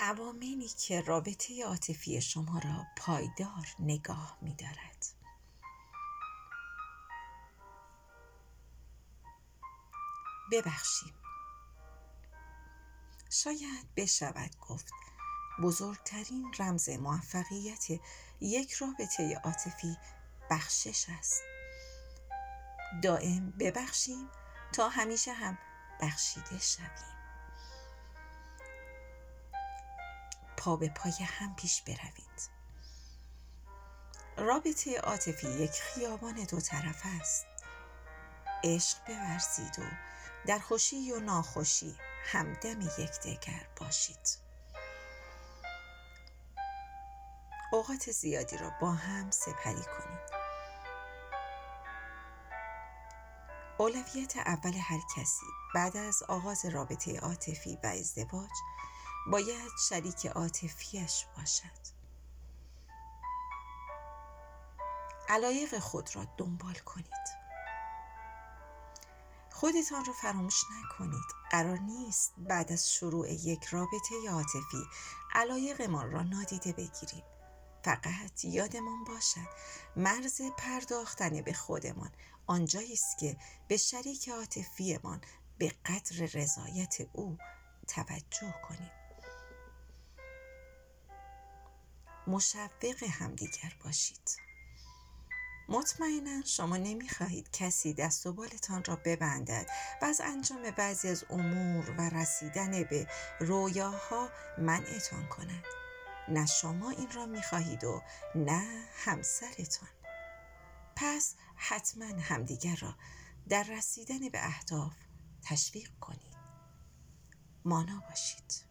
عواملی که رابطه عاطفی شما را پایدار نگاه می‌دارد. ببخشیم. شاید بشود گفت بزرگترین رمز موفقیت یک رابطه عاطفی بخشش است. دائم ببخشیم تا همیشه هم بخشیده شویم. پا به پای هم پیش بروید. رابطه عاطفی یک خیابان دو طرف است. عشق بورزید و در خوشی و ناخوشی همدم یکدیگر باشید. اوقات زیادی را با هم سپری کنید. اولویت اول هر کسی بعد از آغاز رابطه عاطفی و ازدواج باید شریک عاطفیش باشد. علایق خود را دنبال کنید. خودتان را فراموش نکنید. قرار نیست بعد از شروع یک رابطه عاطفی علایقمان را نادیده بگیریم. فقط یادمان باشد مرز پرداختن به خودمان آنجایی است که به شریک عاطفیمان به قدر رضایت او توجه کنیم. مشوق همدیگر باشید. مطمئنا شما نمی‌خواهید کسی دست و بالتان را ببندد و از انجام بعضی از امور و رسیدن به رویاها منعتان کند. نه شما این را می‌خواهید و نه همسرتان. پس حتما همدیگر را در رسیدن به اهداف تشویق کنید. مانا باشید.